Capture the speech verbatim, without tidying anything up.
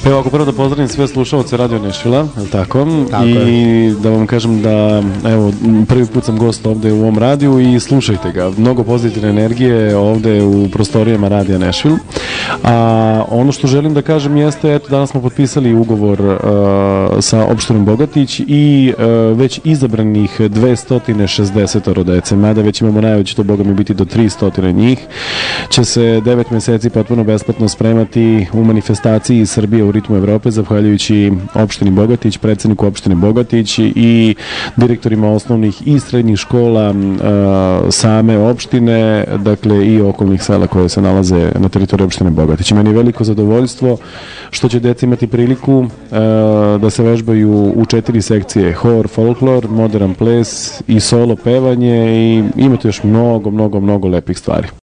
Evo, ako prvo da pozdravim sve slušalce Radio Nešvila, je li tako? Tako I je. da vam kažem da, evo, prvi put sam gost ovde u ovom radiju i slušajte ga. Mnogo pozitivne energije ovde u prostorijama Radija Nešvil. A ono što želim da kažem jeste, eto, danas smo potpisali ugovor uh, sa opštinom Bogatić i uh, već izabranih dvesta šezdeset dece, mada već imamo najave će to, boga mi, biti do tristo njih, će se devet meseci potpuno besplatno spremati u manifestaciji Srbije u ritmu Evrope, zahvaljujući opštini Bogatić, predsedniku opštine Bogatić i direktorima osnovnih i srednjih škola uh, same opštine, dakle i okolnih sela koje se nalaze na teritoriji opštine Bogatić. Meni je veliko zadovoljstvo što će deca imati priliku uh, da se vežbaju u četiri sekcije: hor, folklor, modern ples i solo pevanje, i imate još mnogo, mnogo, mnogo lepih stvari.